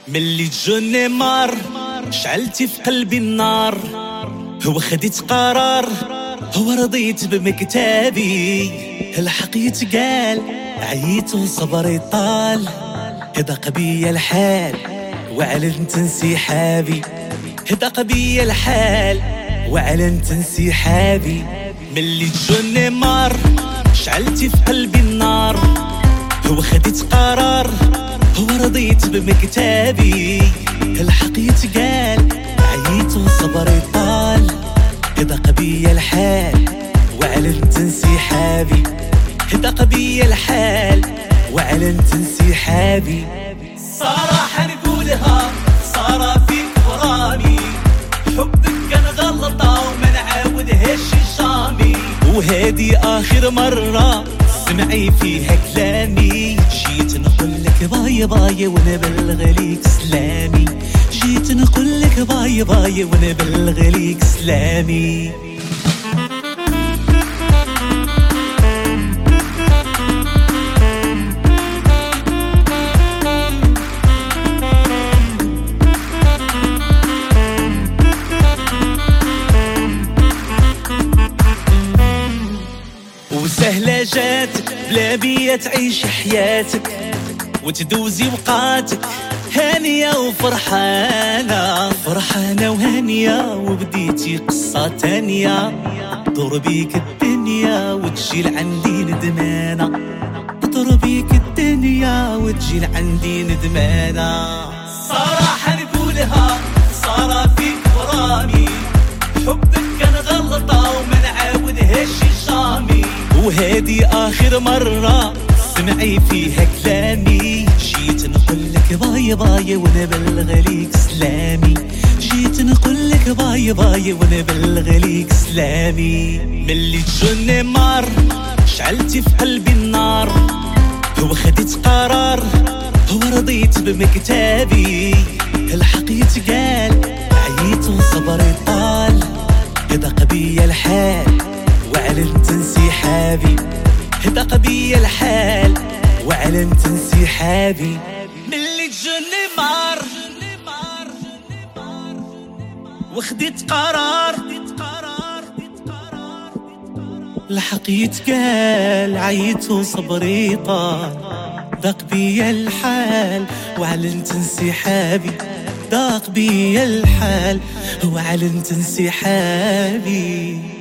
ملي تجوني مار شعلتي في قلبي النار. هو خديت قرار، هو رضيت بمكتابي. الحق يتقال عييت وصبري طال. هدق بيا الحال وعلنت انسحابي. هدق بيا الحال وعلنت انسحابي. ملي تجوني مار شعلتي في قلبي النار. هو خديت قرار، هو رضيت بمكتابي. الحق يتقال عييت وصبري طال. هدق بيا الحال وعلنت انسحابي. هدق بيا الحال وعلنت انسحابي. صراحة نقولها صار فيك غرامي. حبك كان غلطة وما نعاودهاش شامي. وهادي آخر مرة سمعي فيها كلامي. جيت نقولك باي باي ونبلغ ليك سلامي. جيت نقولك باي باي ونبلغ ليك سلامي. وسهلة جاتك بلا بيا تعيش حياتك وتدوزي وقاتك هانية وفرحانة. فرحانة وهانية وبديتي قصة تانية. دور بيك الدنيا وتجي لعندي ندمانة. دور بيك الدنيا وتجي لعندي ندمانة. صراحة نقولها صار فيك غرامي. حبك كان غلطة وما نعاودهاش شامي. وهادي آخر مرة سمعي فيها كلامي. جيت نقولك باي باي ونبلغ ليك سلامي. جيت نقولك باي باي ونبلغ ليك سلامي. ملي تجوني مار شعلتي في قلبي النار. هو خديت قرار، هو رضيت بمكتابي. الحق يتقال عييت وصبري طال. هدق بيا الحال وعلنت انسحابي. هدق بيا الحال وعلنت انسحابي. ملي تجوني مار وخديت قرار. الحق يتقال عييت وصبري طال. ضاق بيا الحال وعلنت انسحابي. ضاق بيا الحال وعلنت انسحابي.